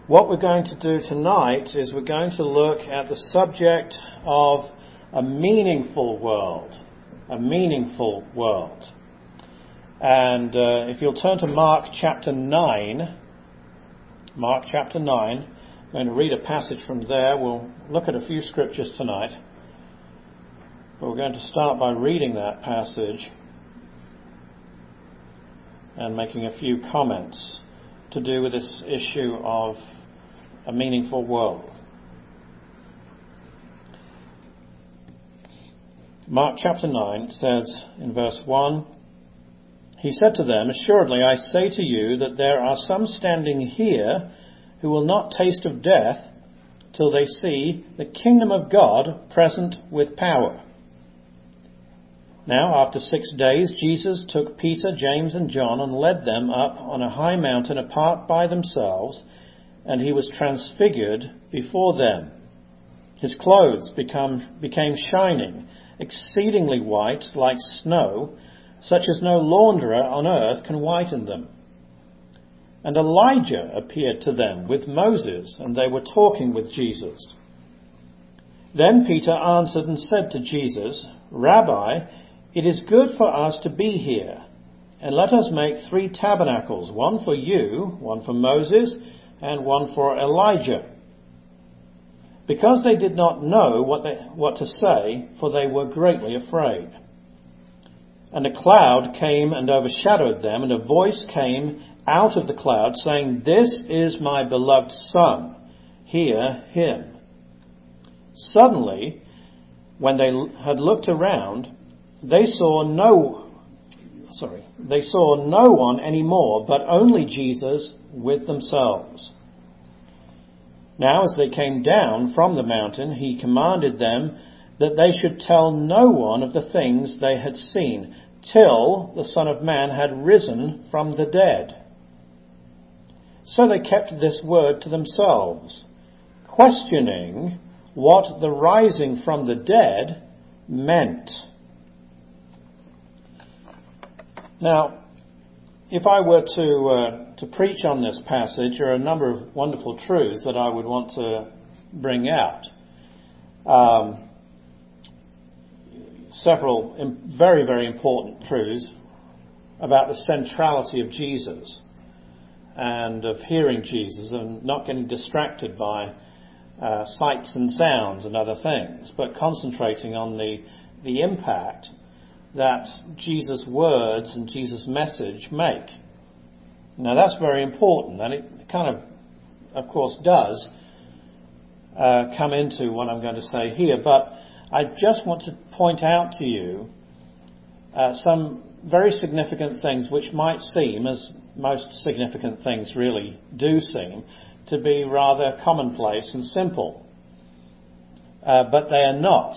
What we're going to do tonight is we're going to look at the subject of a meaningful world. A meaningful world. And if you'll turn to Mark chapter 9. Mark chapter 9. I'm going to read a passage from there. We'll look at a few scriptures tonight. But we're going to start by reading that passage and making a few comments to do with this issue of a meaningful world. Mark chapter 9 says in verse 1, He said to them, Assuredly I say to you that there are some standing here who will not taste of death till they see the kingdom of God present with power. Now, after 6 days, Jesus took Peter, James, and John and led them up on a high mountain apart by themselves, and he was transfigured before them. His clothes became shining, exceedingly white, like snow, such as no launderer on earth can whiten them. And Elijah appeared to them with Moses, and they were talking with Jesus. Then Peter answered and said to Jesus, Rabbi, it is good for us to be here, and let us make 3 tabernacles, one for you, one for Moses, and one for Elijah. Because they did not know what to say, for they were greatly afraid. And a cloud came and overshadowed them, and a voice came out of the cloud, saying, This is my beloved Son, hear him. Suddenly, when they had looked around, they saw no one anymore, but only Jesus with themselves. Now as they came down from the mountain, he commanded them that they should tell no one of the things they had seen, till the Son of Man had risen from the dead. So they kept this word to themselves, questioning what the rising from the dead meant. Now, if I were to preach on this passage, there are a number of wonderful truths that I would want to bring out. Several very, very important truths about the centrality of Jesus and of hearing Jesus and not getting distracted by sights and sounds and other things, but concentrating on the impact that Jesus' words and Jesus' message make. Now that's very important, and it kind of course, does come into what I'm going to say here, but I just want to point out to you some very significant things which might seem, as most significant things really do seem, to be rather commonplace and simple. But they are not.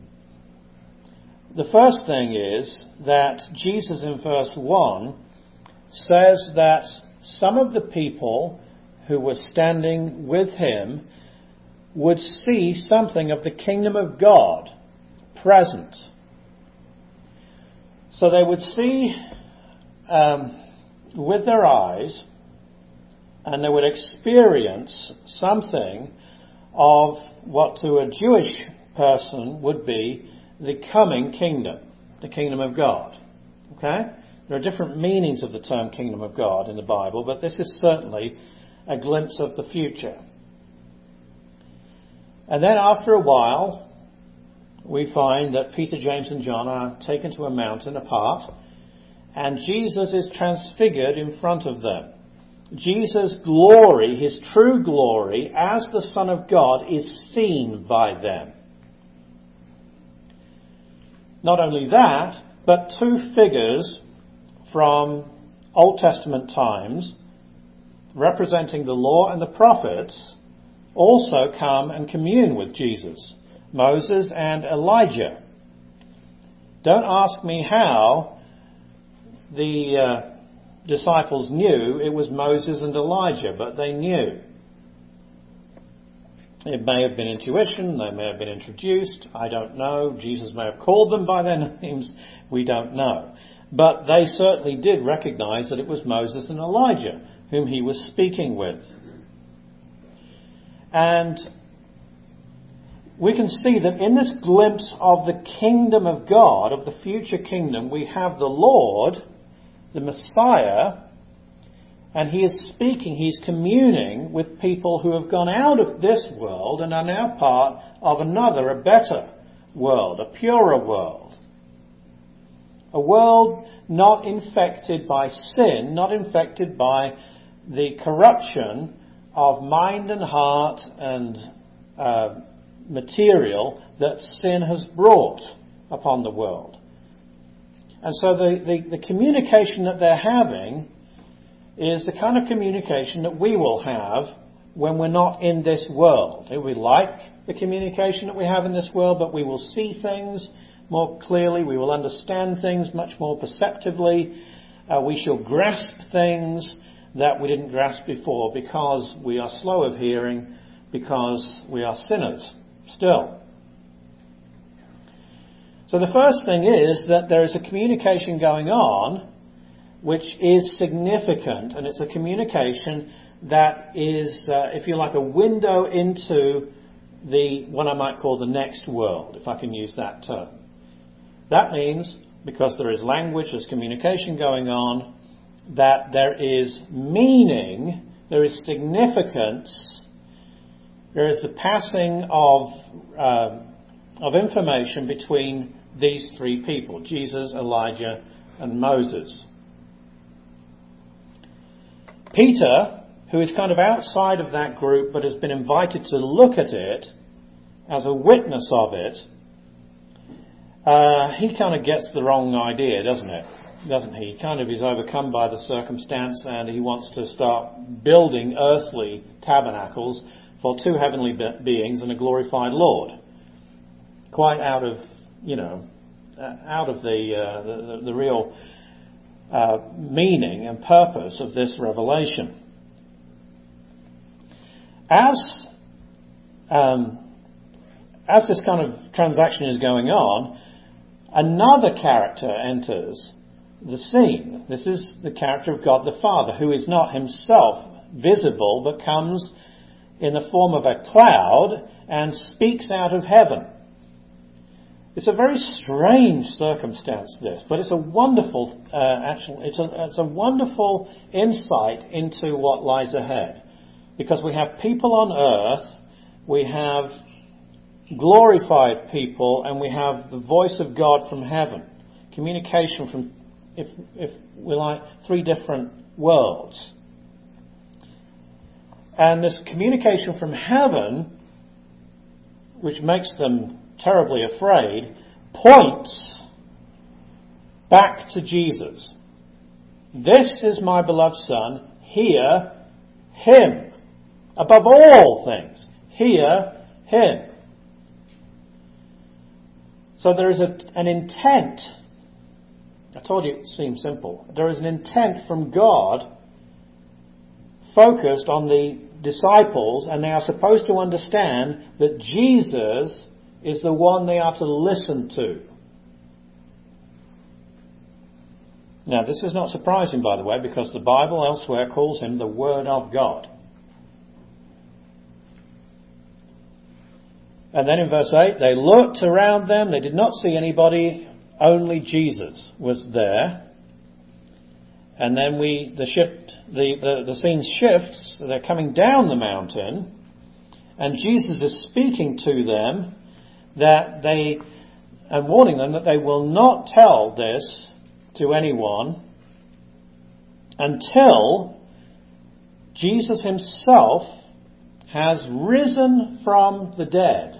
The first thing is that Jesus in verse 1 says that some of the people who were standing with him would see something of the kingdom of God present. So they would see with their eyes, and they would experience something of what to a Jewish person would be the coming kingdom, the kingdom of God. Okay? There are different meanings of the term kingdom of God in the Bible, but this is certainly a glimpse of the future. And then after a while, we find that Peter, James and John are taken to a mountain apart, and Jesus is transfigured in front of them. Jesus' glory, his true glory, as the Son of God, is seen by them. Not only that, but 2 figures from Old Testament times, representing the law and the prophets, also come and commune with Jesus, Moses and Elijah. Don't ask me how the disciples knew it was Moses and Elijah, but they knew. It may have been intuition, they may have been introduced, I don't know. Jesus may have called them by their names, we don't know. But they certainly did recognize that it was Moses and Elijah whom he was speaking with. And we can see that in this glimpse of the kingdom of God, of the future kingdom, we have the Lord, the Messiah, and he is speaking, he's communing with people who have gone out of this world and are now part of another, a better world, a purer world. A world not infected by sin, not infected by the corruption of mind and heart and material that sin has brought upon the world. And so the communication that they're having is the kind of communication that we will have when we're not in this world. We like the communication that we have in this world, but we will see things more clearly. We will understand things much more perceptively. We shall grasp things that we didn't grasp before because we are slow of hearing, because we are sinners still. So the first thing is that there is a communication going on which is significant, and it's a communication that is, if you like, a window into what I might call the next world, if I can use that term. That means, because there is language, there's communication going on, that there is meaning, there is significance, there is the passing of information between these three people, Jesus, Elijah, and Moses. Peter, who is kind of outside of that group but has been invited to look at it as a witness of it, he kind of gets the wrong idea, doesn't he? He kind of is overcome by the circumstance, and he wants to start building earthly tabernacles for two heavenly beings and a glorified Lord. Quite out of the real meaning and purpose of this revelation. As this kind of transaction is going on, another character enters the scene. This is the character of God the Father, who is not himself visible, but comes in the form of a cloud and speaks out of heaven. It's a very strange circumstance, this, but it's a wonderful, it's a wonderful insight into what lies ahead. Because we have people on earth, we have glorified people, and we have the voice of God from heaven. Communication from, if we like, three different worlds. And this communication from heaven, which makes them terribly afraid, points back to Jesus. This is my beloved Son, hear him. Above all things, hear him. So there is an intent. I told you it seems simple. There is an intent from God focused on the disciples, and they are supposed to understand that Jesus is the one they are to listen to. Now, this is not surprising, by the way, because the Bible elsewhere calls him the Word of God. And then in verse 8, they looked around them, they did not see anybody, only Jesus was there. And then the scene shifts, they're coming down the mountain, and Jesus is speaking to them and warning them that they will not tell this to anyone until Jesus himself has risen from the dead.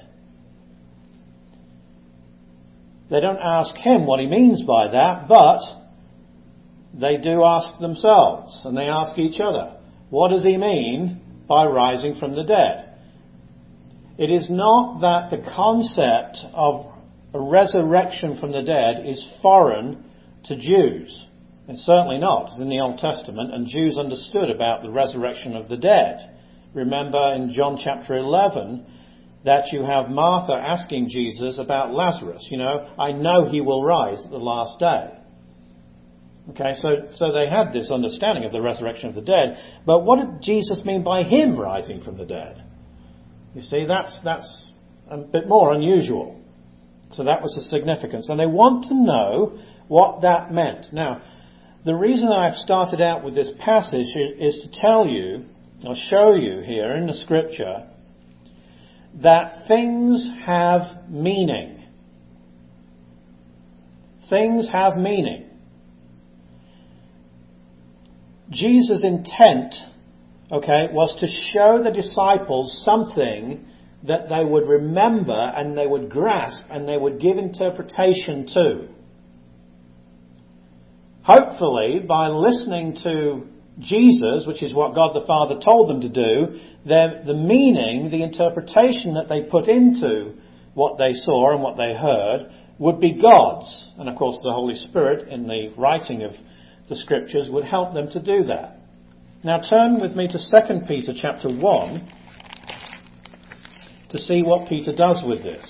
They don't ask him what he means by that, but they do ask themselves, and they ask each other, what does he mean by rising from the dead? It is not that the concept of a resurrection from the dead is foreign to Jews. It's certainly not. It's in the Old Testament, and Jews understood about the resurrection of the dead. Remember in John chapter 11 that you have Martha asking Jesus about Lazarus. I know he will rise at the last day. Okay, so they had this understanding of the resurrection of the dead. But what did Jesus mean by him rising from the dead? You see, that's a bit more unusual. So that was the significance. And they want to know what that meant. Now, the reason I've started out with this passage is to tell you, or show you here in the Scripture, that things have meaning. Things have meaning. Jesus' intent, was to show the disciples something that they would remember and they would grasp and they would give interpretation to. Hopefully, by listening to Jesus, which is what God the Father told them to do, the meaning, the interpretation that they put into what they saw and what they heard would be God's. And of course the Holy Spirit in the writing of the Scriptures would help them to do that. Now turn with me to 2 Peter chapter 1 to see what Peter does with this.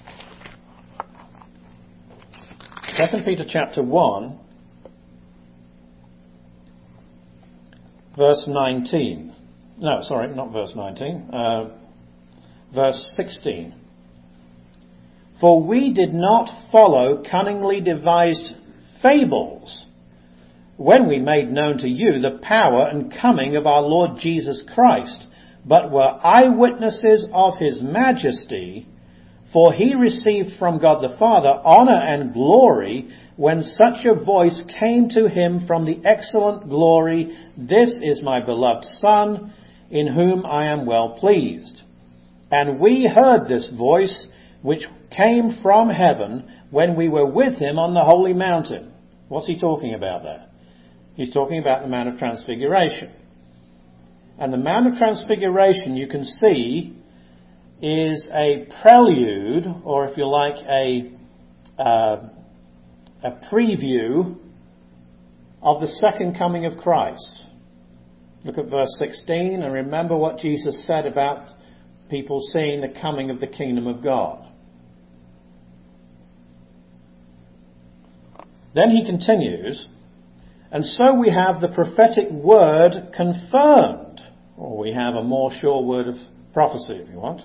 2 Peter chapter 1 verse 19. No, sorry, not verse 19. Verse 16. For we did not follow cunningly devised fables when we made known to you the power and coming of our Lord Jesus Christ, but were eyewitnesses of his majesty. For he received from God the Father honour and glory when such a voice came to him from the excellent glory, "This is my beloved Son, in whom I am well pleased." And we heard this voice, which came from heaven, when we were with him on the holy mountain. What's he talking about there? He's talking about the Mount of Transfiguration. And the Mount of Transfiguration, you can see, is a prelude, or if you like, a preview of the second coming of Christ. Look at verse 16 and remember what Jesus said about people seeing the coming of the kingdom of God. Then he continues, and so we have the prophetic word confirmed, or we have a more sure word of prophecy if you want,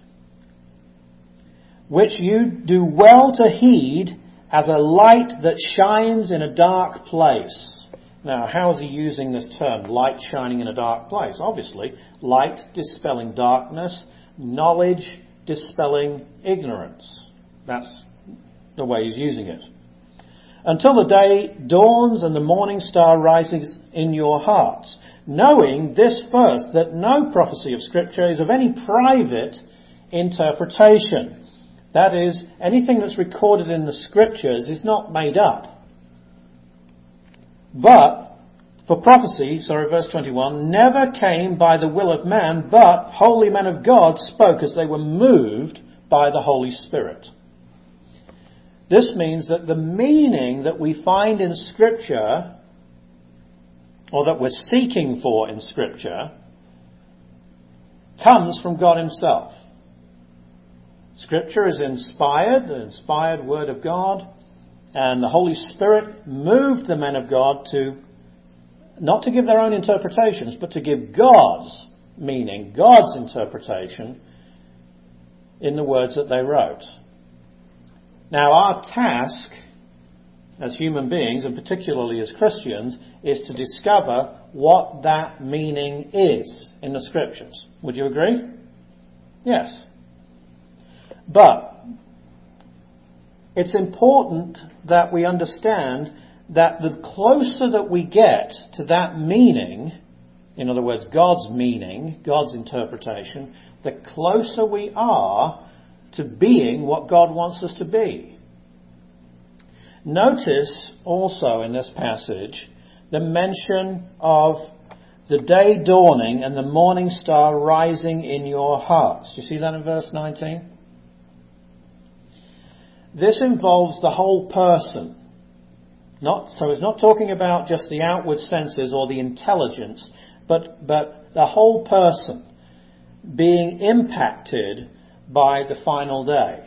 which you do well to heed as a light that shines in a dark place. Now, how is he using this term, light shining in a dark place? Obviously, light dispelling darkness, knowledge dispelling ignorance. That's the way he's using it. Until the day dawns and the morning star rises in your hearts, knowing this first, that no prophecy of Scripture is of any private interpretation. That is, anything that's recorded in the Scriptures is not made up. But, for prophecy, verse 21, never came by the will of man, but holy men of God spoke as they were moved by the Holy Spirit. This means that the meaning that we find in Scripture, or that we're seeking for in Scripture, comes from God Himself. Scripture is inspired, the inspired Word of God, and the Holy Spirit moved the men of God to, not to give their own interpretations, but to give God's meaning, God's interpretation in the words that they wrote. Now, our task as human beings, and particularly as Christians, is to discover what that meaning is in the Scriptures. Would you agree? Yes. But it's important that we understand that the closer that we get to that meaning, in other words, God's meaning, God's interpretation, the closer we are to being what God wants us to be. Notice also in this passage the mention of the day dawning and the morning star rising in your hearts. Do you see that in verse 19? This involves the whole person. So it's not talking about just the outward senses or the intelligence, but the whole person being impacted by the final day.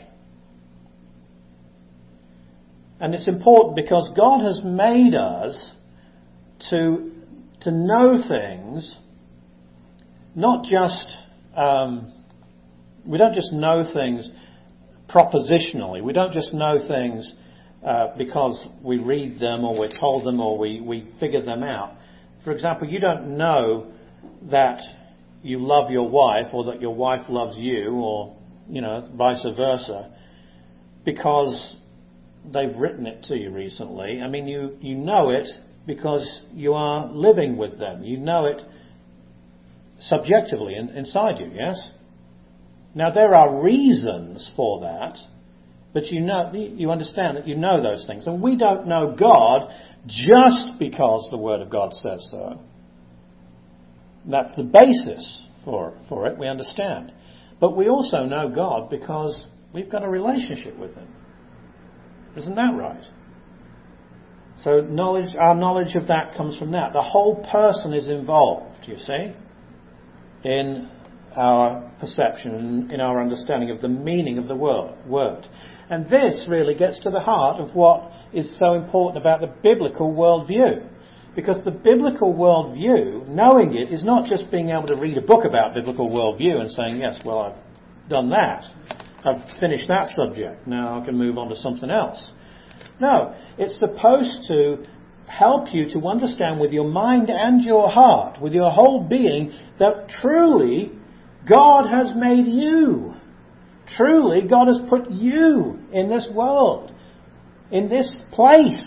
And it's important because God has made us to know things, not just We don't just know things propositionally. We don't just know things because we read them or we're told them or we figure them out. For example, you don't know that you love your wife or that your wife loves you or, vice versa because they've written it to you recently. I mean, you know it because you are living with them. You know it subjectively inside you, yes? Now, there are reasons for that, but you understand that you know those things. And we don't know God just because the Word of God says so. That's the basis for it, we understand. But we also know God because we've got a relationship with Him. Isn't that right? So our knowledge of that comes from that. The whole person is involved, you see, in our perception, in our understanding of the meaning of the word. And this really gets to the heart of what is so important about the biblical worldview. Because the biblical worldview, knowing it, is not just being able to read a book about biblical worldview and saying, yes, well, I've done that. I've finished that subject. Now I can move on to something else. No, it's supposed to help you to understand with your mind and your heart, with your whole being, that truly God has made you. Truly God has put you in this world, in this place,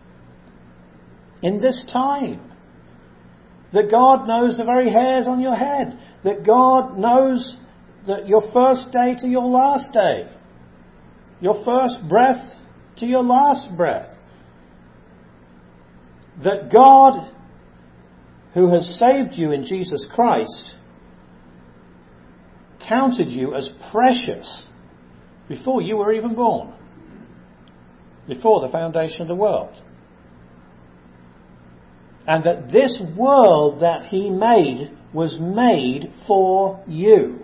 in this time. That God knows the very hairs on your head. That God knows that your first day to your last day. Your first breath to your last breath. That God, who has saved you in Jesus Christ, counted you as precious before you were even born. Before the foundation of the world. And that this world that He made was made for you.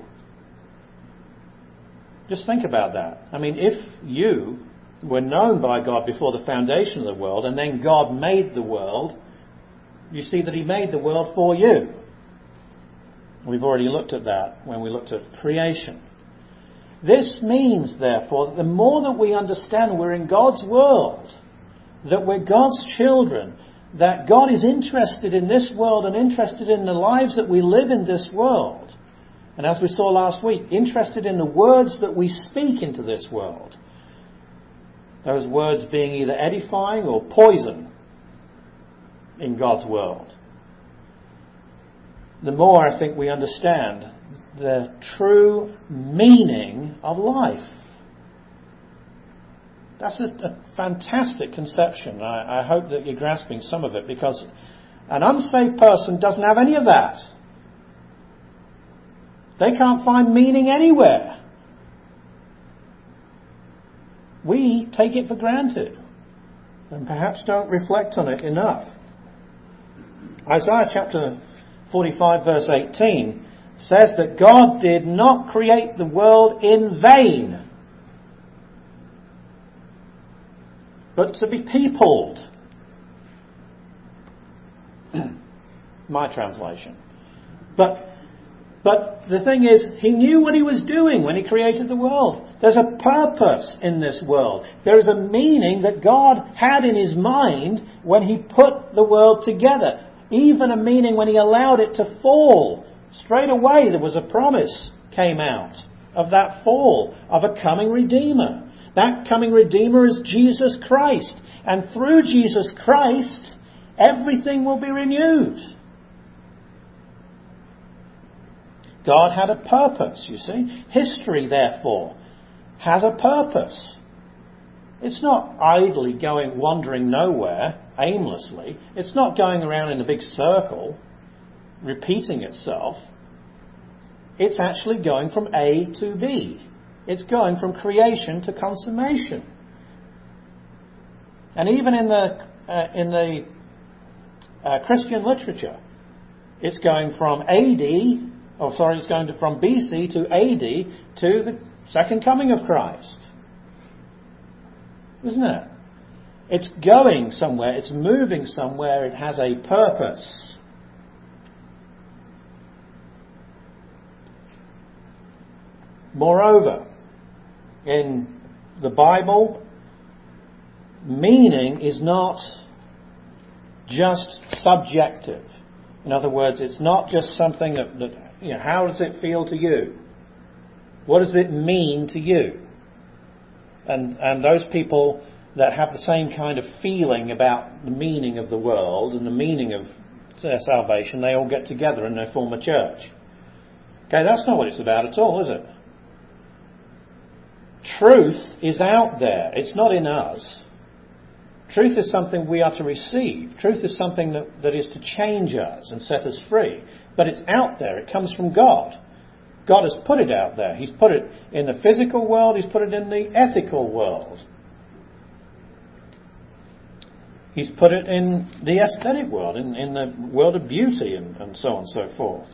Just think about that. I mean, if you were known by God before the foundation of the world, and then God made the world, you see that He made the world for you. We've already looked at that when we looked at creation. This means, therefore, that the more that we understand we're in God's world, that we're God's children, that God is interested in this world and interested in the lives that we live in this world, and as we saw last week, interested in the words that we speak into this world. Those words being either edifying or poison in God's world. The more I think we understand the true meaning of life. That's a fantastic conception. I hope that you're grasping some of it, because an unsaved person doesn't have any of that. They can't find meaning anywhere. We take it for granted and perhaps don't reflect on it enough. Isaiah chapter 45 verse 18 says that God did not create the world in vain, but to be peopled. My translation. But the thing is, He knew what He was doing when He created the world. There's a purpose in this world. There is a meaning that God had in His mind when He put the world together. Even a meaning when He allowed it to fall. Straight away there was a promise came out of that fall, of a coming Redeemer. That coming Redeemer is Jesus Christ. And through Jesus Christ, everything will be renewed. God had a purpose, you see. History, therefore, has a purpose. It's not idly wandering nowhere, aimlessly. It's not going around in a big circle, repeating itself. It's actually going from A to B. It's going from creation to consummation. And even in the Christian literature, it's going from from BC to AD to the second coming of Christ. Isn't it? It's going somewhere, it's moving somewhere, it has a purpose. Moreover, in the Bible, meaning is not just subjective. In other words, it's not just something that how does it feel to you? What does it mean to you? And those people that have the same kind of feeling about the meaning of the world and the meaning of their salvation, they all get together and they form a church. Okay, that's not what it's about at all, is it? Truth is out there. It's not in us. Truth is something we are to receive. Truth is something that is to change us and set us free. But it's out there. It comes from God. God has put it out there. He's put it in the physical world. He's put it in the ethical world. He's put it in the aesthetic world, in the world of beauty and so on and so forth.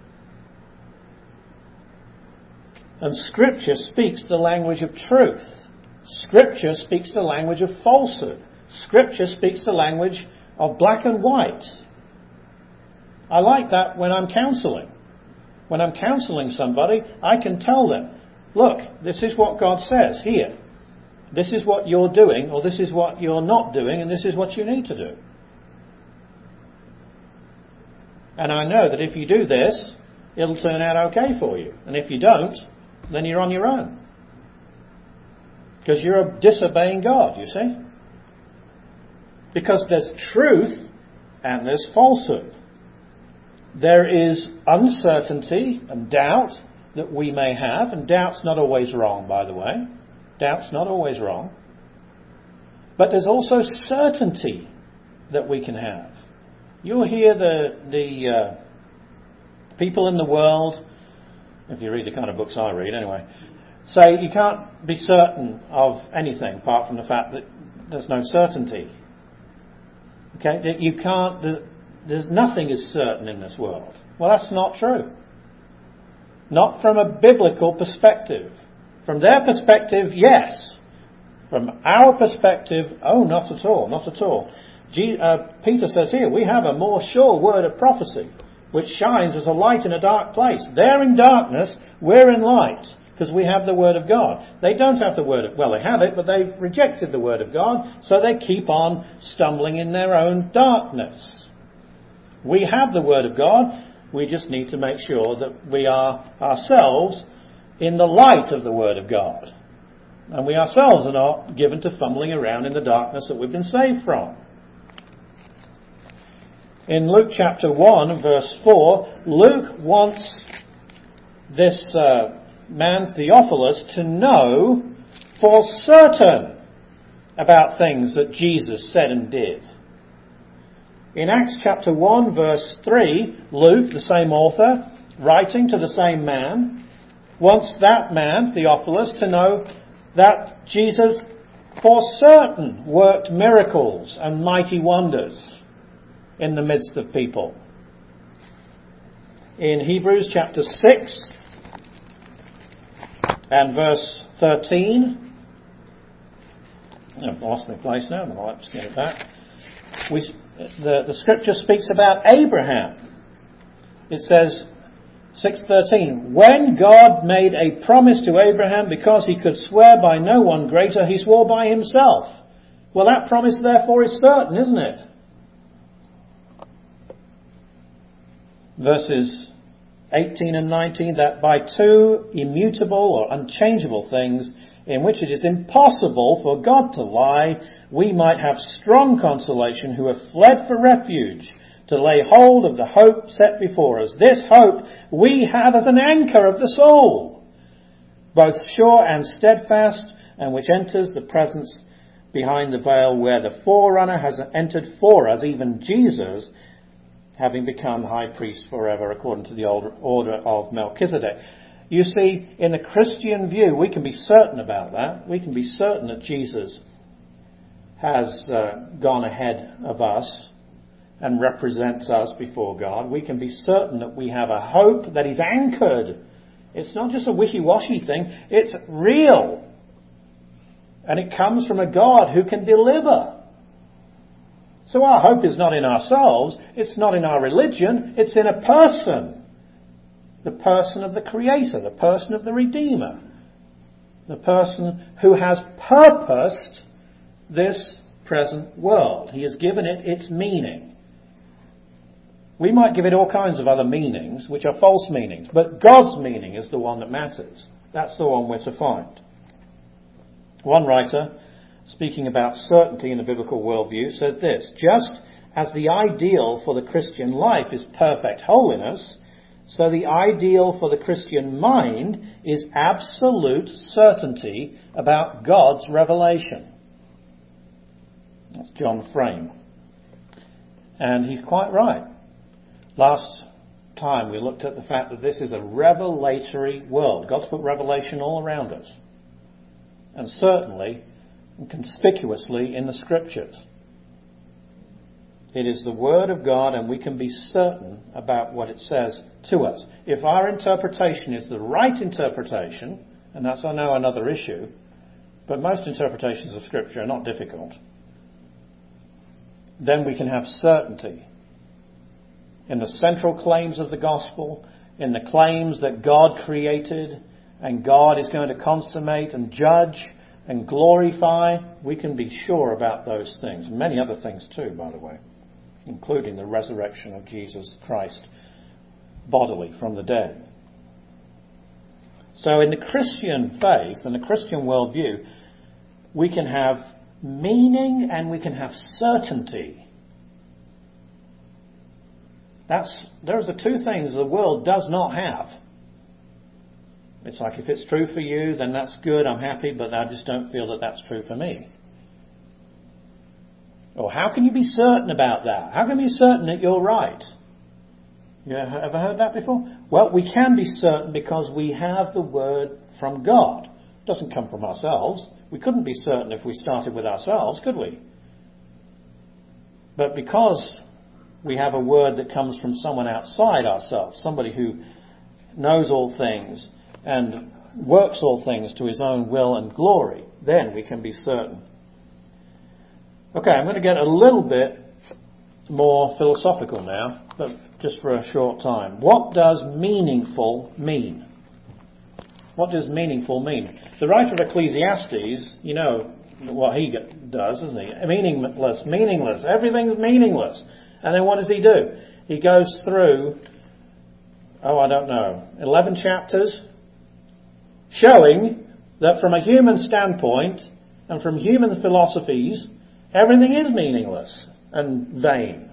And Scripture speaks the language of truth. Scripture speaks the language of falsehood. Scripture speaks the language of black and white. I like that when I'm counselling. When I'm counselling somebody, I can tell them, look, this is what God says here. This is what you're doing, or this is what you're not doing, and this is what you need to do. And I know that if you do this, it'll turn out okay for you. And if you don't, then you're on your own. Because you're disobeying God, you see. Because there's truth and there's falsehood. There is uncertainty and doubt that we may have, and doubt's not always wrong, by the way. Doubt's not always wrong. But there's also certainty that we can have. You'll hear the people in the world, if you read the kind of books I read anyway, say you can't be certain of anything apart from the fact that there's no certainty. Okay, that you can't. There's nothing is certain in this world. Well, that's not true. Not from a biblical perspective. From their perspective, yes. From our perspective, oh, not at all, not at all. Peter says here, we have a more sure word of prophecy, which shines as a light in a dark place. They're in darkness, we're in light, because we have the Word of God. They don't have the Word of... Well, they have it, but they've rejected the Word of God, so they keep on stumbling in their own darkness. We have the Word of God. We just need to make sure that we are ourselves in the light of the Word of God. And we ourselves are not given to fumbling around in the darkness that we've been saved from. In Luke chapter 1, verse 4, Luke wants this man Theophilus to know for certain about things that Jesus said and did. In Acts chapter 1 verse 3, Luke, the same author, writing to the same man, wants that man, Theophilus, to know that Jesus for certain worked miracles and mighty wonders in the midst of people. In Hebrews chapter 6 and verse 13, I've lost my place now, but I'll just get it back. The scripture speaks about Abraham. It says, 6:13, when God made a promise to Abraham because he could swear by no one greater, he swore by himself. Well, that promise therefore is certain, isn't it? Verses 18 and 19, that by two immutable or unchangeable things in which it is impossible for God to lie, we might have strong consolation who have fled for refuge, to lay hold of the hope set before us. This hope we have as an anchor of the soul, both sure and steadfast, and which enters the presence behind the veil, where the forerunner has entered for us, even Jesus, having become high priest forever, according to the old order of Melchizedek. You see, in the Christian view, we can be certain about that. We can be certain that Jesus has gone ahead of us and represents us before God. We can be certain that we have a hope that is anchored. It's not just a wishy-washy thing. It's real. And it comes from a God who can deliver. So our hope is not in ourselves. It's not in our religion. It's in a person. the person of the Creator, the person of the Redeemer, the person who has purposed this present world. He has given it its meaning. We might give it all kinds of other meanings, which are false meanings, but God's meaning is the one that matters. That's the one we're to find. One writer, speaking about certainty in the biblical worldview, said this: just as the ideal for the Christian life is perfect holiness, so the ideal for the Christian mind is absolute certainty about God's revelation. That's John Frame. And he's quite right. Last time we looked at the fact that this is a revelatory world. God's put revelation all around us. And certainly and conspicuously in the Scriptures. It is the Word of God, and we can be certain about what it says to us. If our interpretation is the right interpretation, and that's, I know, another issue, but most interpretations of Scripture are not difficult, then we can have certainty in the central claims of the gospel, in the claims that God created and God is going to consummate and judge and glorify. We can be sure about those things. Many other things too, by the way, including the resurrection of Jesus Christ bodily from the dead. So in the Christian faith and the Christian worldview, we can have meaning and we can have certainty. Those are two things the world does not have. It's like, if it's true for you, then that's good, I'm happy, but I just don't feel that that's true for me. Or how can you be certain about that? How can you be certain that you're right? You ever heard that before? Well, we can be certain because we have the Word from God. It doesn't come from ourselves. We couldn't be certain if we started with ourselves, could we? But because we have a Word that comes from someone outside ourselves, somebody who knows all things and works all things to his own will and glory, then we can be certain. Okay, I'm going to get a little bit more philosophical now, but just for a short time. What does meaningful mean? What does meaningful mean? The writer of Ecclesiastes, you know what he does, doesn't he? Meaningless. Everything's meaningless. And then what does he do? He goes through, 11 chapters, showing that from a human standpoint and from human philosophies, everything is meaningless and vain.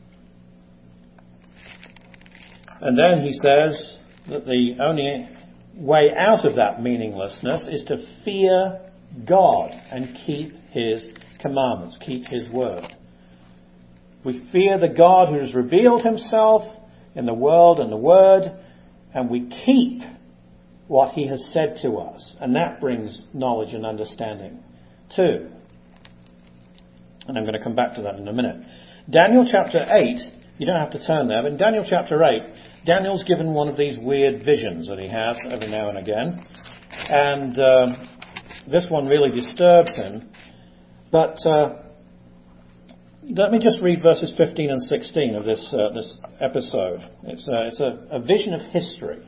And then he says that the only way out of that meaninglessness is to fear God and keep His commandments, keep His word. We fear the God who has revealed Himself in the world and the Word, and we keep what He has said to us. And that brings knowledge and understanding too. And I'm going to come back to that in a minute. Daniel chapter 8, you don't have to turn there, but in Daniel chapter 8, Daniel's given one of these weird visions that he has every now and again. And this one really disturbs him. But let me just read verses 15 and 16 of this episode. It's a vision of history.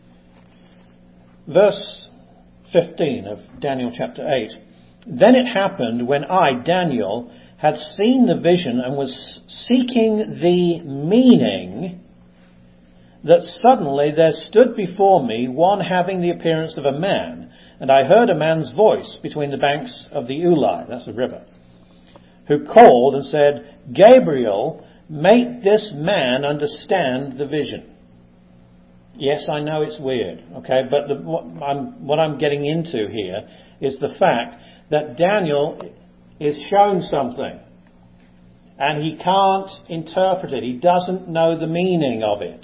Verse 15 of Daniel chapter 8. Then it happened when I, Daniel, had seen the vision and was seeking the meaning, that suddenly there stood before me one having the appearance of a man, and I heard a man's voice between the banks of the Ulai, that's a river, who called and said, Gabriel, make this man understand the vision. Yes, I know it's weird, okay, but what I'm getting into here is the fact that Daniel is shown something and he can't interpret it. He doesn't know the meaning of it.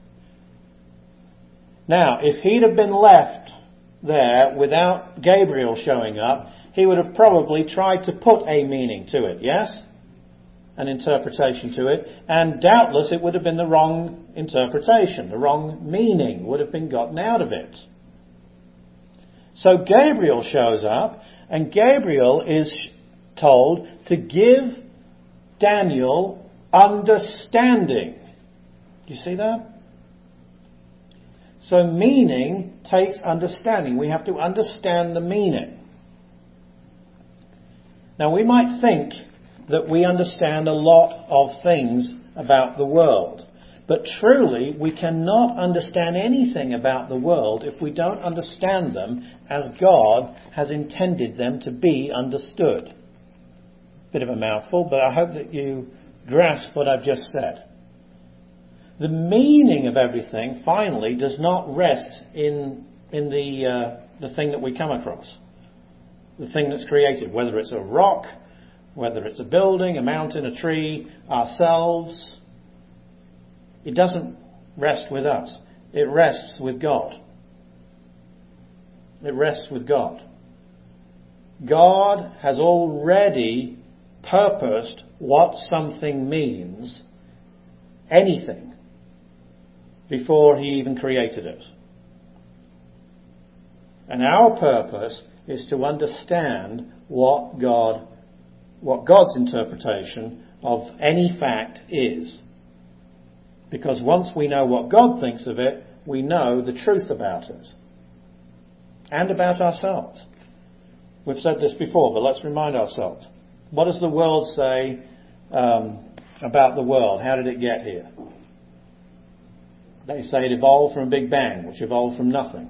Now, if he'd have been left there without Gabriel showing up, he would have probably tried to put a meaning to it, yes? An interpretation to it, and doubtless it would have been the wrong interpretation. The wrong meaning would have been gotten out of it. So Gabriel shows up, and Gabriel is told to give Daniel understanding. Do you see that? So meaning takes understanding. We have to understand the meaning. Now we might think that we understand a lot of things about the world. But truly, we cannot understand anything about the world if we don't understand them as God has intended them to be understood. Bit of a mouthful, but I hope that you grasp what I've just said. The meaning of everything, finally, does not rest in the thing that we come across. The thing that's created, whether it's a rock, whether it's a building, a mountain, a tree, ourselves. It doesn't rest with us. It rests with God. It rests with God. God has already purposed what something means, anything, before He even created it. And our purpose is to understand what God's interpretation of any fact is. Because once we know what God thinks of it, we know the truth about it. And about ourselves. We've said this before, but let's remind ourselves. What does the world say about the world? How did it get here? They say it evolved from a Big Bang, which evolved from nothing.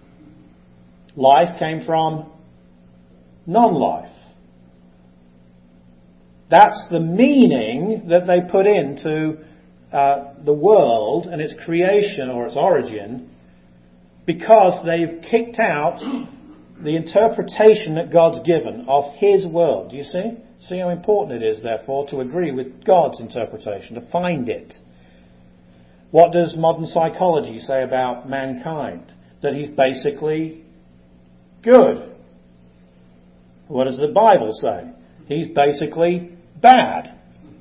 Life came from non-life. That's the meaning that they put into the world and its creation or its origin, because they've kicked out the interpretation that God's given of His world. Do you see? See how important it is, therefore, to agree with God's interpretation, to find it. What does modern psychology say about mankind? That he's basically good. What does the Bible say? He's basically bad.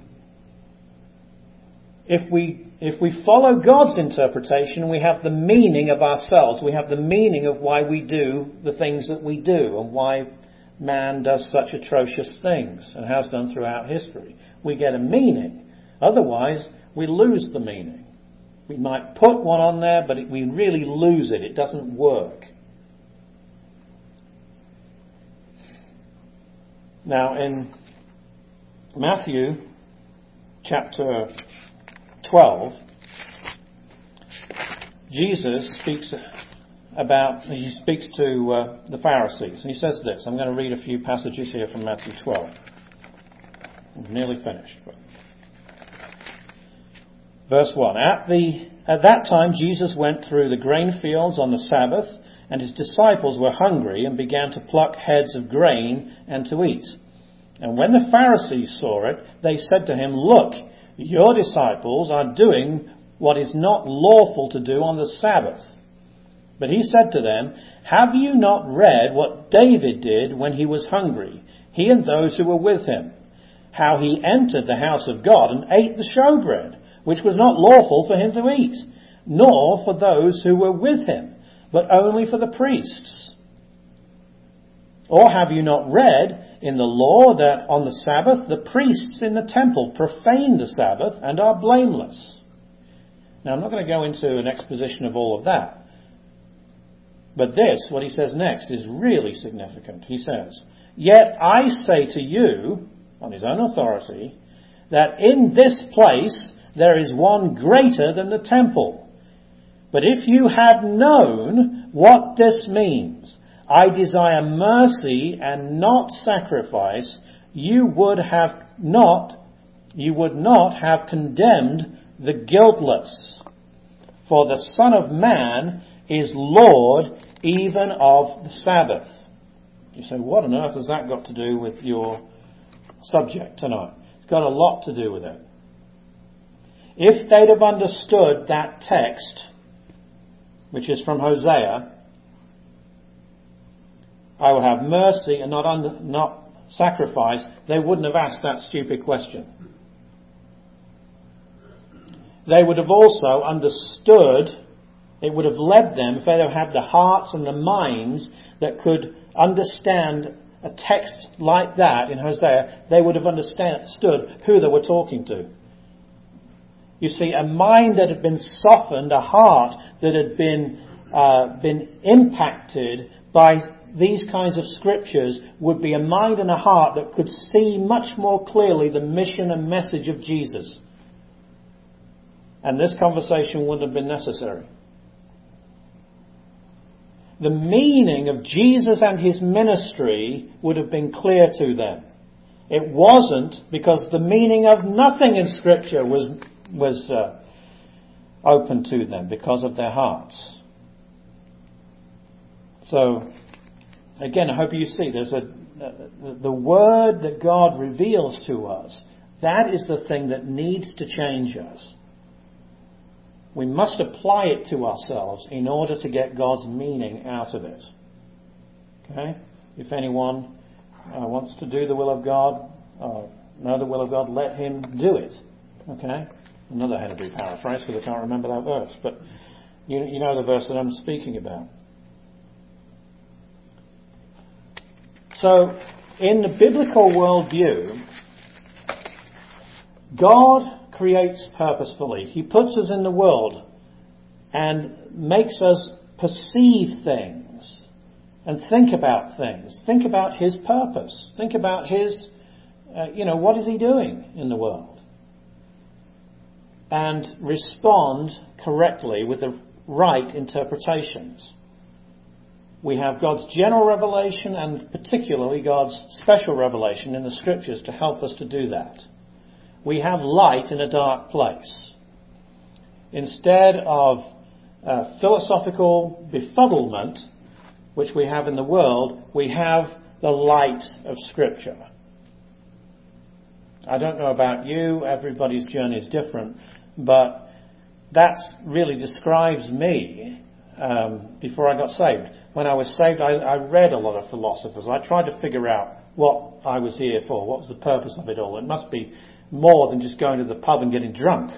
If we follow God's interpretation, we have the meaning of ourselves. We have the meaning of why we do the things that we do and why man does such atrocious things and has done throughout history. We get a meaning. Otherwise, we lose the meaning. We might put one on there, but we really lose it. It doesn't work. Now, in Matthew chapter 12, Jesus speaks to the Pharisees, and he says this. I'm going to read a few passages here from Matthew 12. I'm nearly finished. Verse 1. At that time Jesus went through the grain fields on the Sabbath, and his disciples were hungry and began to pluck heads of grain and to eat. And when the Pharisees saw it, they said to him, "Look, your disciples are doing what is not lawful to do on the Sabbath." But he said to them, "Have you not read what David did when he was hungry, he and those who were with him? How he entered the house of God and ate the showbread, which was not lawful for him to eat, nor for those who were with him, but only for the priests. Or have you not read in the law that on the Sabbath the priests in the temple profane the Sabbath and are blameless?" Now I'm not going to go into an exposition of all of that. But this, what he says next, is really significant. He says, "Yet I say to you," on his own authority, "that in this place there is one greater than the temple. But if you had known what this means, 'I desire mercy and not sacrifice,' you would not have condemned the guiltless. For the Son of Man is Lord even of the Sabbath." You say, what on earth has that got to do with your subject tonight? It's got a lot to do with it. If they'd have understood that text, which is from Hosea, "I will have mercy and not sacrifice," they wouldn't have asked that stupid question. They would have also understood, it would have led them, if they'd have had the hearts and the minds that could understand a text like that in Hosea, they would have understood who they were talking to. You see, a mind that had been softened, a heart that had been impacted by these kinds of scriptures would be a mind and a heart that could see much more clearly the mission and message of Jesus. And this conversation wouldn't have been necessary. The meaning of Jesus and his ministry would have been clear to them. It wasn't because the meaning of nothing in Scripture was open to them because of their hearts. So, again, I hope you see there's the word that God reveals to us. That is the thing that needs to change us. We must apply it to ourselves in order to get God's meaning out of it. Okay? If anyone wants to do the will of God, know the will of God, let him do it. Okay? Another Henry paraphrase because I can't remember that verse. But you know the verse that I'm speaking about. So, in the biblical worldview, God creates purposefully. He puts us in the world and makes us perceive things and think about things. Think about his purpose. Think about his, what is he doing in the world? And respond correctly with the right interpretations. We have God's general revelation and particularly God's special revelation in the Scriptures to help us to do that. We have light in a dark place. Instead of philosophical befuddlement, which we have in the world, we have the light of Scripture. I don't know about you, everybody's journey is different, but that really describes me before I got saved. When I was saved, I read a lot of philosophers. I tried to figure out what I was here for, what was the purpose of it all. It must be more than just going to the pub and getting drunk.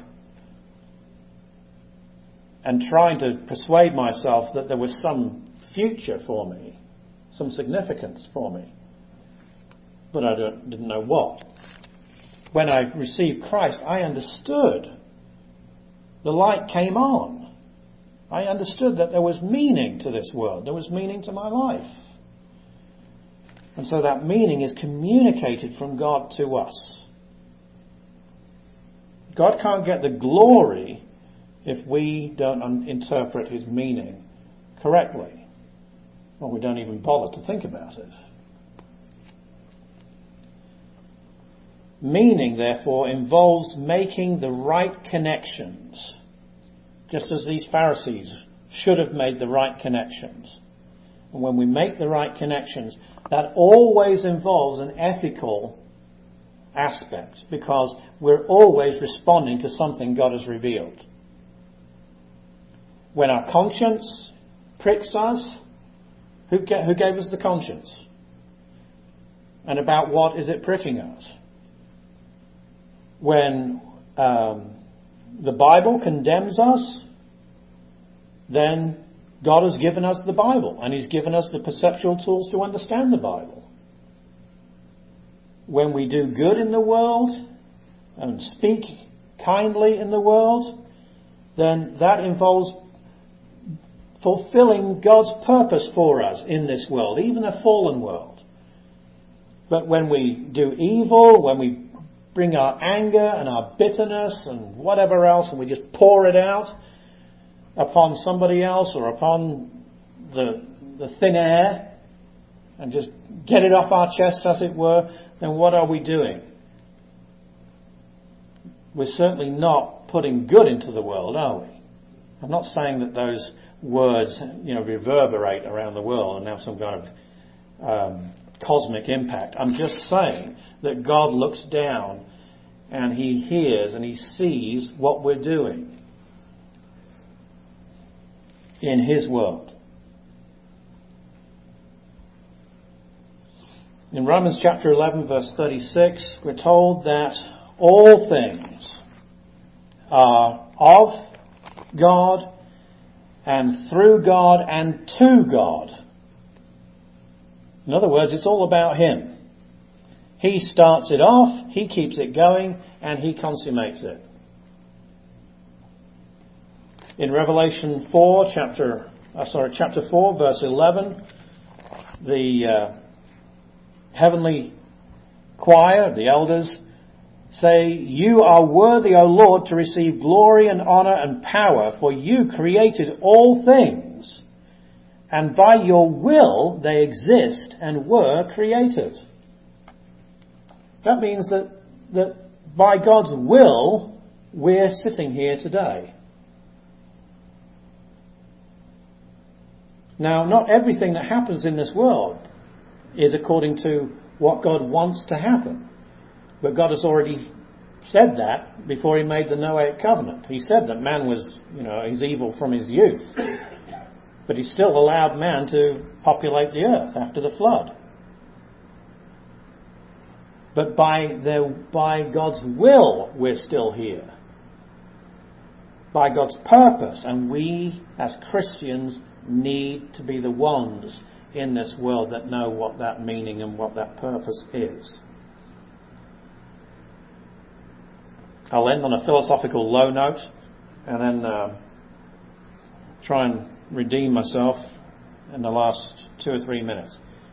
And trying to persuade myself that there was some future for me, some significance for me. But I didn't know what. When I received Christ, I understood. The light came on. I understood that there was meaning to this world. There was meaning to my life. And so that meaning is communicated from God to us. God can't get the glory if we don't interpret his meaning correctly. Or we don't even bother to think about it. Meaning, therefore, involves making the right connections. Just as these Pharisees should have made the right connections. And when we make the right connections, that always involves an ethical aspect, because we're always responding to something God has revealed. When our conscience pricks us, who gave us the conscience? And about what is it pricking us? When the Bible condemns us, then God has given us the Bible, and he's given us the perceptual tools to understand the Bible. When we do good in the world and speak kindly in the world, then that involves fulfilling God's purpose for us in this world, even a fallen world. But when we do evil, when we bring our anger and our bitterness and whatever else, and we just pour it out upon somebody else or upon the thin air and just get it off our chest, as it were, then what are we doing? We're certainly not putting good into the world, are we? I'm not saying that those words, reverberate around the world and have some kind of cosmic impact. I'm just saying that God looks down and he hears and he sees what we're doing in his world. In Romans chapter 11 verse 36, we're told that all things are of God and through God and to God. In other words, it's all about him. He starts it off, he keeps it going, and he consummates it. In Revelation 4, chapter 4, verse 11, the heavenly choir, the elders, say, "You are worthy, O Lord, to receive glory and honor and power, for you created all things, and by your will they exist and were created." That means that by God's will we're sitting here today. Now, not everything that happens in this world is according to what God wants to happen. But God has already said that before he made the Noahic covenant. He said that man was, he's evil from his youth. But he still allowed man to populate the earth after the flood. But by God's will, we're still here. By God's purpose. And we, as Christians, need to be the ones in this world that know what that meaning and what that purpose is. I'll end on a philosophical low note and then try and redeem myself in the last 2 or 3 minutes.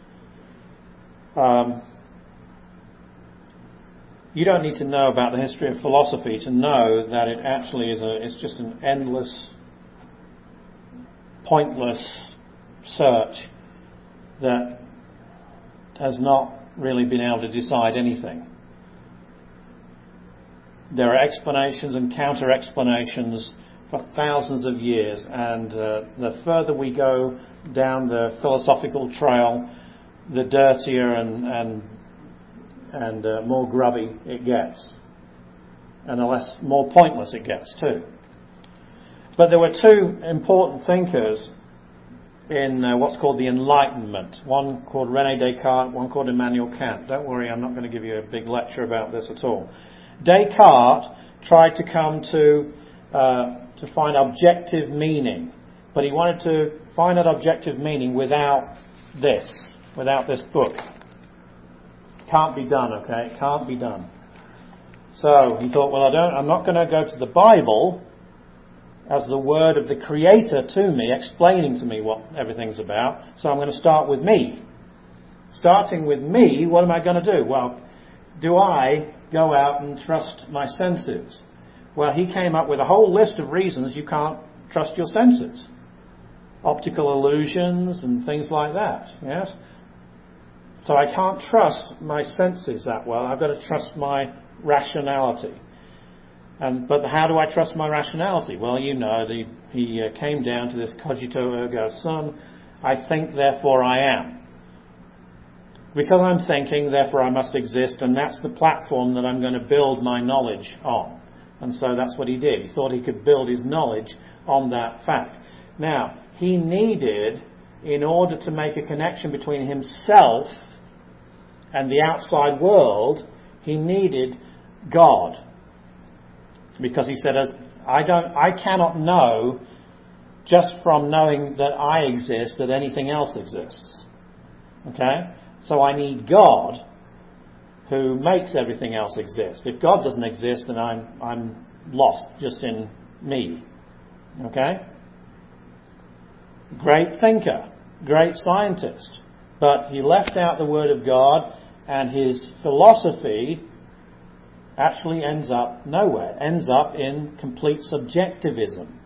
You don't need to know about the history of philosophy to know that it actually it's just an endless, pointless search that has not really been able to decide anything. There are explanations and counter-explanations for thousands of years, and the further we go down the philosophical trail, the dirtier and more grubby it gets, and the more pointless it gets too. But there were 2 important thinkers in what's called the Enlightenment. One called René Descartes, one called Immanuel Kant. Don't worry, I'm not going to give you a big lecture about this at all. Descartes tried to come to find objective meaning, but he wanted to find that objective meaning without this book. Can't be done, okay? It can't be done. So he thought, well, I'm not going to go to the Bible as the word of the Creator to me, explaining to me what everything's about, so I'm going to start with me. Starting with me, what am I going to do? Well, do I go out and trust my senses? Well, he came up with a whole list of reasons you can't trust your senses. Optical illusions and things like that, yes? So I can't trust my senses that well. I've got to trust my rationality. But how do I trust my rationality? Well, he came down to this cogito ergo sum. I think, therefore I am. Because I'm thinking, therefore I must exist, and that's the platform that I'm going to build my knowledge on. And so that's what he did. He thought he could build his knowledge on that fact. Now, he needed, in order to make a connection between himself and the outside world, he needed God. Because he said, I cannot know just from knowing that I exist that anything else exists. Okay? So I need God who makes everything else exist. If God doesn't exist, then I'm lost just in me. Okay? Great thinker, great scientist. But he left out the Word of God, and his philosophy actually ends up nowhere. Ends up in complete subjectivism.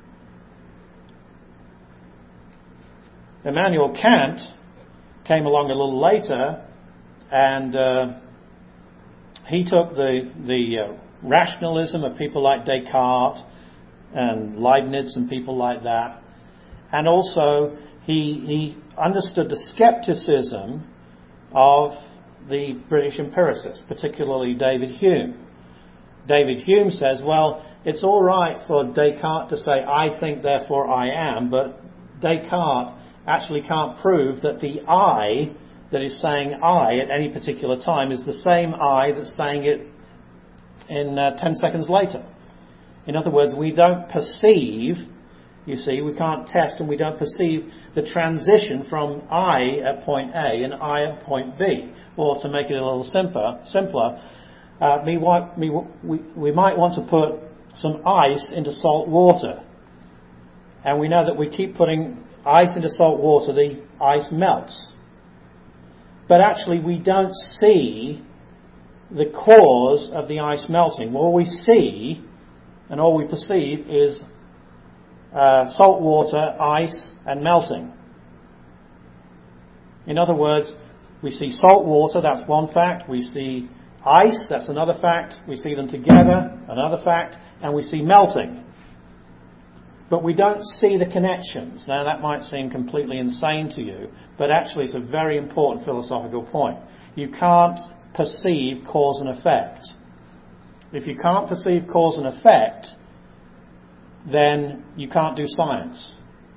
Immanuel Kant came along a little later, and he took the rationalism of people like Descartes and Leibniz and people like that, and also he understood the skepticism of the British empiricists, particularly David Hume. David Hume says, well, it's all right for Descartes to say, I think, therefore I am, but Descartes actually can't prove that the I that is saying I at any particular time is the same I that's saying it in 10 seconds later. In other words, we don't perceive, you see, we can't test and we don't perceive the transition from I at point A and I at point B. Or to make it a little simpler, we might want to put some ice into salt water. And we know that we keep putting ice into salt water, the ice melts. But actually we don't see the cause of the ice melting. All we see and all we perceive is salt water, ice, and melting. In other words, we see salt water, that's one fact. We see ice, that's another fact. We see them together, another fact. And we see melting. But we don't see the connections. Now that might seem completely insane to you, but actually it's a very important philosophical point. You can't perceive cause and effect. If you can't perceive cause and effect, then you can't do science.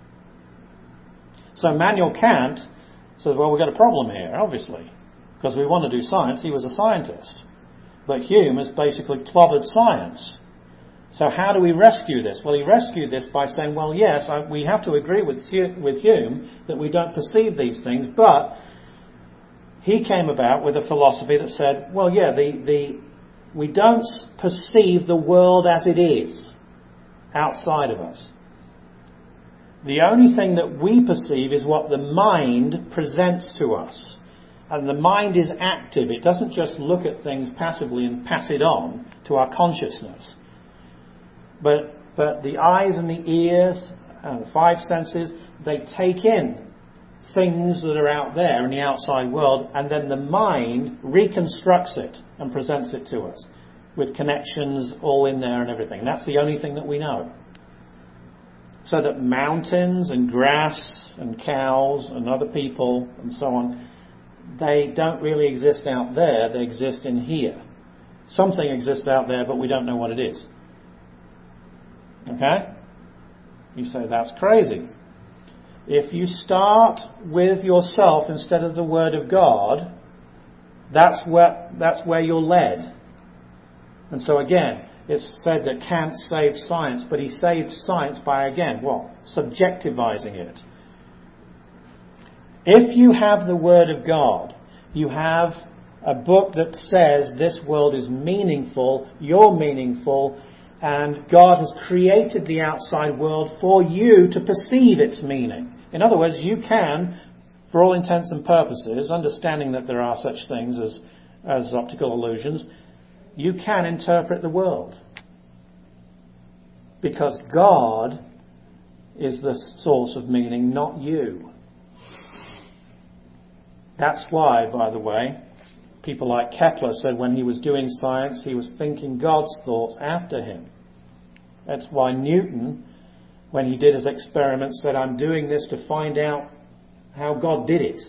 So Immanuel Kant says, well, we've got a problem here, obviously, because we want to do science. He was a scientist. But Hume has basically clobbered science. So how do we rescue this? Well, he rescued this by saying, well, yes, we have to agree with Hume that we don't perceive these things, but he came about with a philosophy that said, well, yeah, we don't perceive the world as it is outside of us. The only thing that we perceive is what the mind presents to us. And the mind is active. It doesn't just look at things passively and pass it on to our consciousness. But the eyes and the ears and the five senses, they take in things that are out there in the outside world, and then the mind reconstructs it and presents it to us with connections all in there and everything. And that's the only thing that we know. So that mountains and grass and cows and other people and so on, they don't really exist out there, they exist in here. Something exists out there, but we don't know what it is. Okay? You say, that's crazy. If you start with yourself instead of the Word of God, that's where you're led. And so again, it's said that Kant saved science, but he saved science by, again, what? Subjectivizing it. If you have the Word of God, you have a book that says this world is meaningful, you're meaningful, and God has created the outside world for you to perceive its meaning. In other words, you can, for all intents and purposes, understanding that there are such things as optical illusions, you can interpret the world. Because God is the source of meaning, not you. That's why, by the way, people like Kepler said when he was doing science, he was thinking God's thoughts after him. That's why Newton, when he did his experiments, said, I'm doing this to find out how God did it.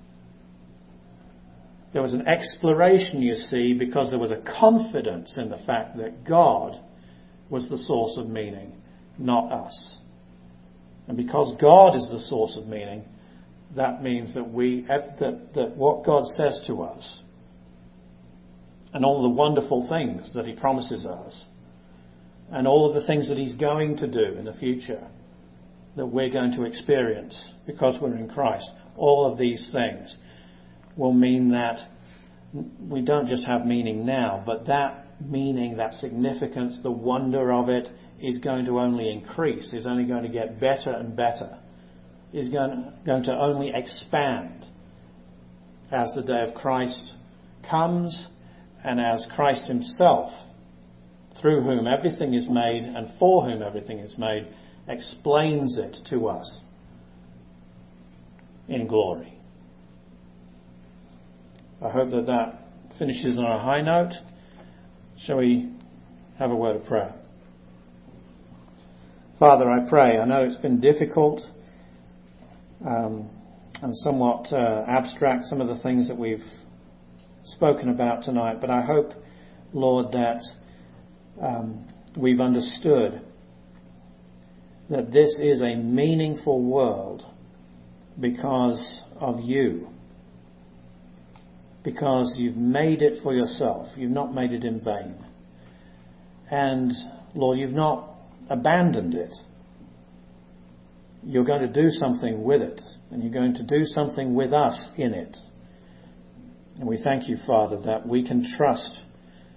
There was an exploration, you see, because there was a confidence in the fact that God was the source of meaning, not us. And because God is the source of meaning, that means that that what God says to us and all the wonderful things that He promises us and all of the things that He's going to do in the future that we're going to experience because we're in Christ, all of these things will mean that we don't just have meaning now, but that meaning, that significance, the wonder of it is going to only increase, is only going to get better and better, is going to only expand as the day of Christ comes and as Christ Himself, through whom everything is made and for whom everything is made, explains it to us in glory. I hope that finishes on a high note. Shall we have a word of prayer? Father, I pray, I know it's been difficult and somewhat abstract, some of the things that we've spoken about tonight, but I hope, Lord, that we've understood that this is a meaningful world because of you. Because you've made it for yourself. You've not made it in vain. And, Lord, you've not abandoned it. You're going to do something with it. And you're going to do something with us in it. And we thank you, Father, that we can trust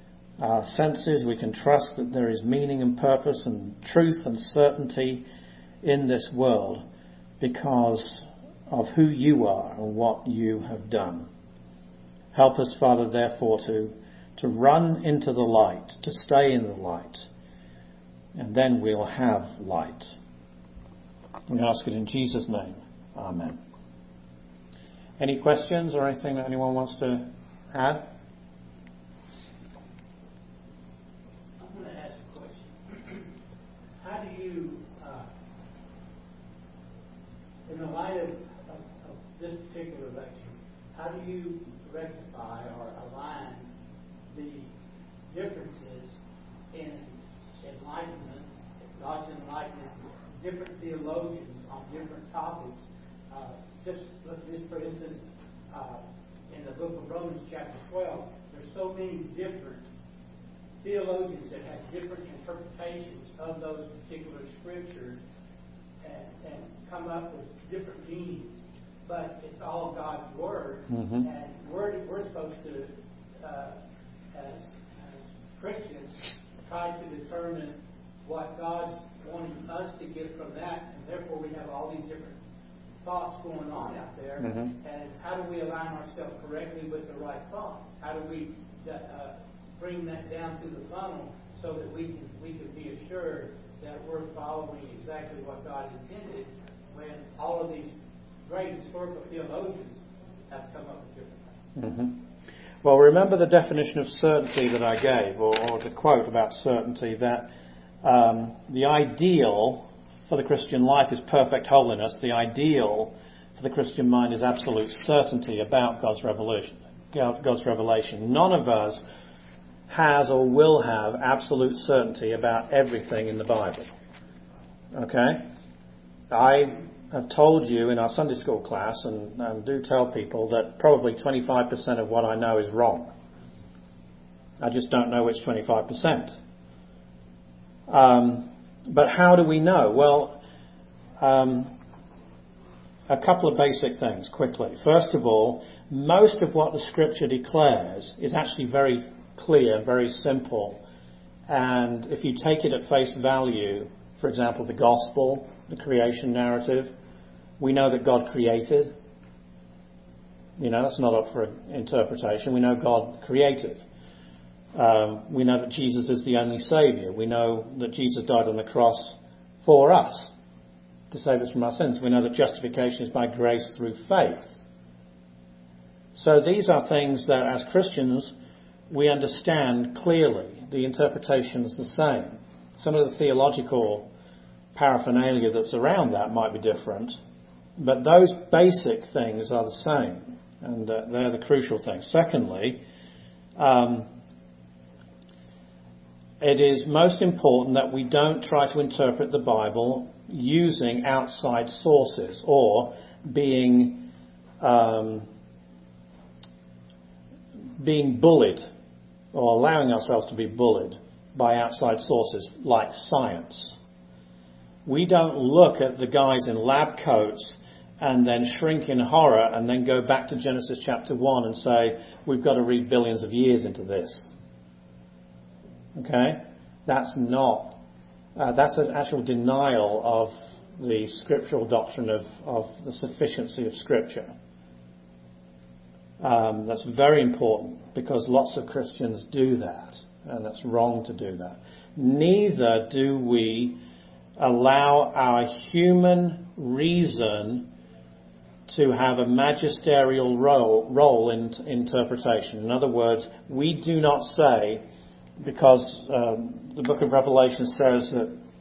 our senses. We can trust that there is meaning and purpose and truth and certainty in this world because of who you are and what you have done. Help us, Father, therefore, to run into the light, to stay in the light, and then we'll have light. We ask it in Jesus' name. Amen. Any questions or anything that anyone wants to add? I'm going to ask a question. How do you, in the light of this particular lecture, how do you rectify or align the differences in enlightenment, God's enlightenment, different theologians on different topics? Just look at this, for instance, in the book of Romans chapter 12, there's so many different theologians that have different interpretations of those particular scriptures and come up with different meanings. But it's all God's Word, and we're supposed to, as Christians, try to determine what God's wanting us to get from that, and therefore we have all these different thoughts going on out there. And how do we align ourselves correctly with the right thoughts? How do we bring that down through the funnel so that we can be assured that we're following exactly what God intended when all of these great historical theologians have come up with different things? Well, remember the definition of certainty that I gave, or the quote about certainty, that the ideal for the Christian life is perfect holiness. The ideal for the Christian mind is absolute certainty about God's revelation. None of us has or will have absolute certainty about everything in the Bible. Okay? I have told you in our Sunday school class, and do tell people, that probably 25% of what I know is wrong. I just don't know which 25%. But how do we know? Well, a couple of basic things, quickly. First of all, most of what the Scripture declares is actually very clear, very simple. And if you take it at face value, for example, the Gospel, the creation narrative, we know that God created. That's not up for interpretation. We know God created. We know that Jesus is the only Saviour. We know that Jesus died on the cross for us to save us from our sins. We know that justification is by grace through faith. So these are things that as Christians we understand clearly. The interpretation is the same. Some of the theological paraphernalia that's around that might be different, but those basic things are the same, and they're the crucial things. Secondly, it is most important that we don't try to interpret the Bible using outside sources or being bullied or allowing ourselves to be bullied by outside sources like science. We don't look at the guys in lab coats and then shrink in horror and then go back to Genesis chapter 1 and say, we've got to read billions of years into this. Okay? That's not, that's an actual denial of the scriptural doctrine of the sufficiency of Scripture. That's very important because lots of Christians do that, and that's wrong to do that. Neither do we allow our human reason to have a magisterial role in interpretation. In other words, we do not say, because the book of Revelation says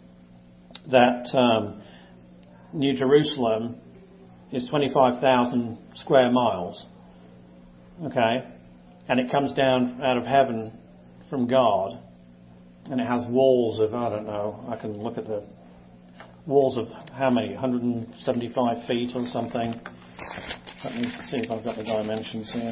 that New Jerusalem is 25,000 square miles, okay, and it comes down out of heaven from God, and it has walls of, I don't know, I can look at the walls of how many, 175 feet or something. Let me see if I've got the dimensions here.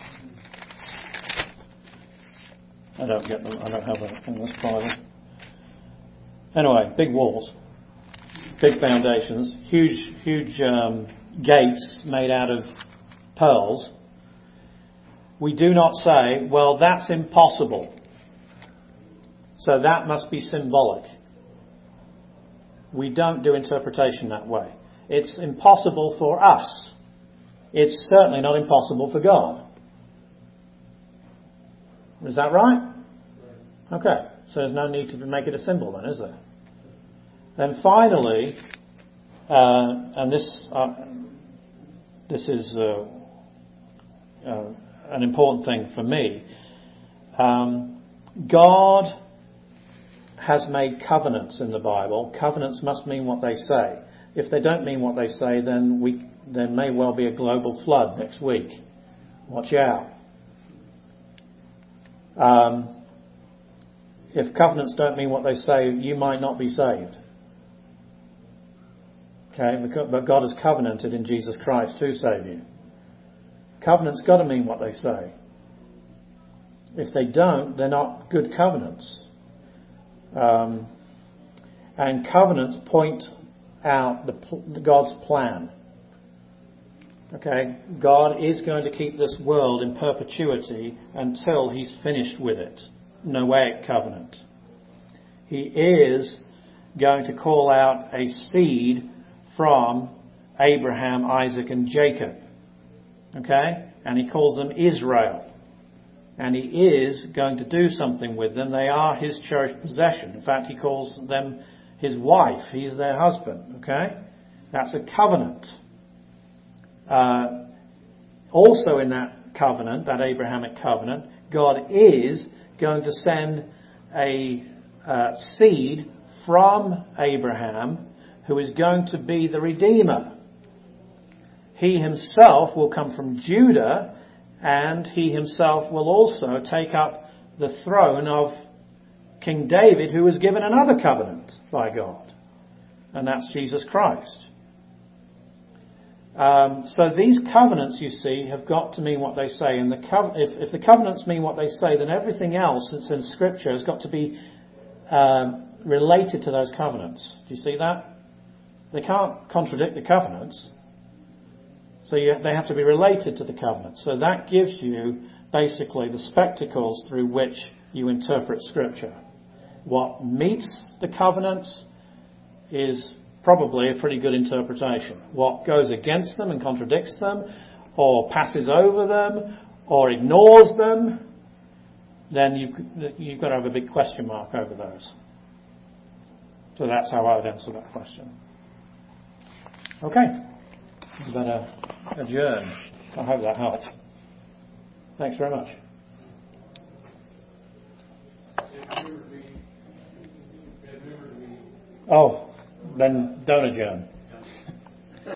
I don't get them. I don't have it in this Bible. Anyway, big walls, big foundations, huge gates made out of pearls. We do not say, well, that's impossible, so that must be symbolic. We don't do interpretation that way. It's impossible for us. It's certainly not impossible for God. Is that right? Okay, so there's no need to make it a symbol then, is there? Then finally, and this is an important thing for me, God has made covenants in the Bible. Covenants must mean what they say. If they don't mean what they say, then there may well be a global flood next week. Watch out. If covenants don't mean what they say, you might not be saved. Okay, but God has covenanted in Jesus Christ to save you. Covenants got to mean what they say. If they don't, they're not good covenants. And covenants point out God's plan. Okay, God is going to keep this world in perpetuity until He's finished with it. Noahic covenant. He is going to call out a seed from Abraham, Isaac and Jacob. Okay? And He calls them Israel. And He is going to do something with them. They are His cherished possession. In fact, He calls them His wife. He's their husband. Okay? That's a covenant. Also in that covenant, that Abrahamic covenant, God is going to send a seed from Abraham who is going to be the Redeemer. He himself will come from Judah, and he himself will also take up the throne of King David, who was given another covenant by God. And that's Jesus Christ. So these covenants, you see, have got to mean what they say. And if the covenants mean what they say, then everything else that's in Scripture has got to be related to those covenants. Do you see that? They can't contradict the covenants. So they have to be related to the covenants. So that gives you basically the spectacles through which you interpret Scripture. What meets the covenants is probably a pretty good interpretation. What goes against them and contradicts them, or passes over them, or ignores them, then you've got to have a big question mark over those. So that's how I would answer that question. Okay. We better adjourn. I hope that helps. Thanks very much. Oh, then don't adjourn.